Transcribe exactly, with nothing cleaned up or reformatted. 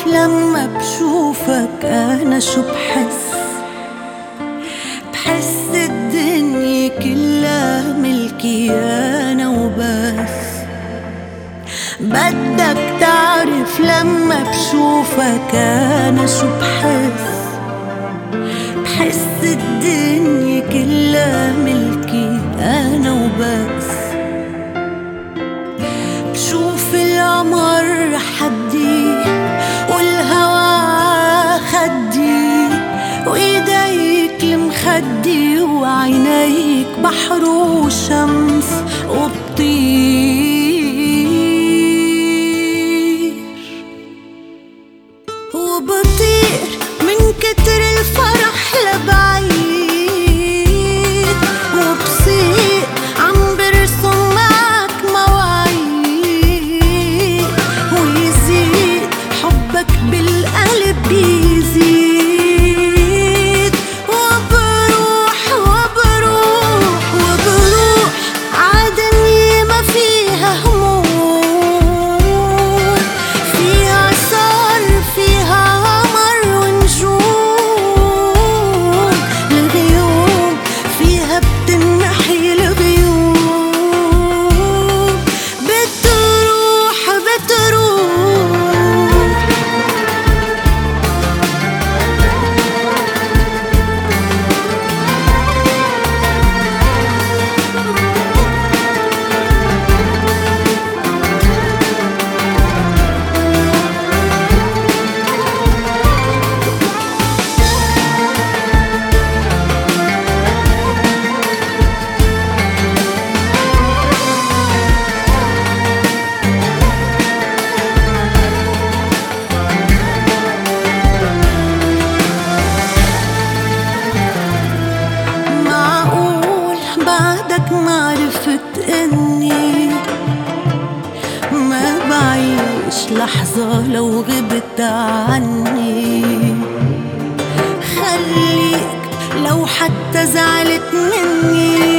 لما بشوفك أنا شو بحس؟ بحس الدنيا كلها ملكي أنا وبس. بدك تعرف لما بشوفك أنا شو بحس؟ بحس الدنيا كلها ملكي أنا وبس. بشوف القمر حدي والهوا خدي وإيديك المخدي وعينيك بحر وشمس وبطير وبطير من كتر الفرح لبعيد وبصير عم برسم معك مواعيد ويزيد حبك بالقلب بيزيد وبروح وبروح وبروح عالدنيا ما فيها هموم فيها صار فيها قمر ونجوم الغيوم فيها بتنحي الغيوم بتروح بتروح. بعدك معرفت اني ما بعيش لحظة لو غبت عني. خليك لو حتى زعلت مني